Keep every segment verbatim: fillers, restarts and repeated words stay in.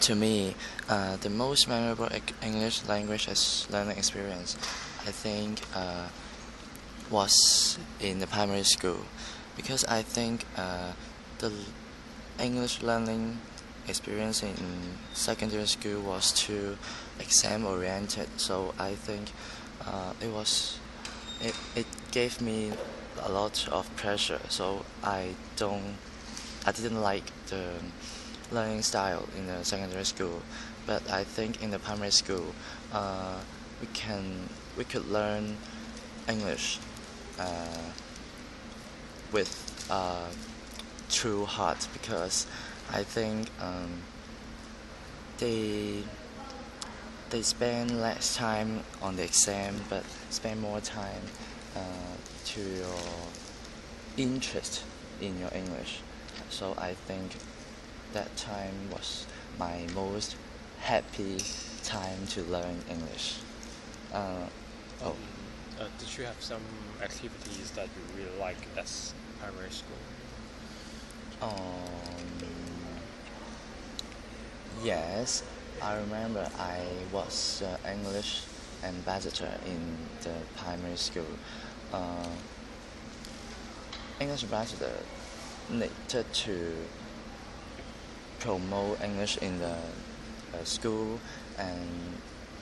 To me, uh, the most memorable English language as learning experience, I think, uh, was in the primary school, because I think uh, the English learning experience in secondary school was too exam oriented. So I think uh, it was it, it gave me a lot of pressure. So I don't I didn't like the learning style in the secondary school, but I think in the primary school, uh, we can we could learn English uh, with uh, true heart, because I think um, they they spend less time on the exam, but spend more time uh, to your interest in your English. So I think that time was my most happy time to learn English. Uh, oh, Um, uh, did you have some activities that you really like as primary school? um, yes, I remember I was uh, English ambassador in the primary school. Uh, English ambassador needed to promote English in the uh, school and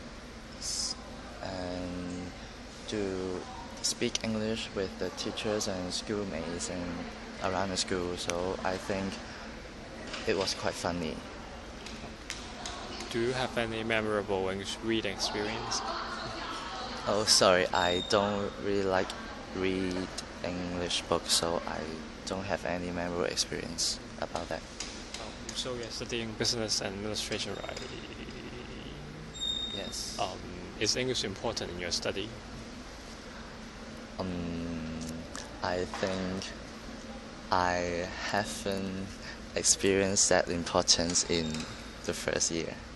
and to speak English with the teachers and schoolmates and around the school. So I think it was quite funny. Do you have any memorable English reading experience? Oh, sorry, I don't really like read English books, so I don't have any memorable experience about that. Um, so you're studying business and administration, right? Yes. Um, is English important in your study? Um, I think I haven't experienced that importance in the first year.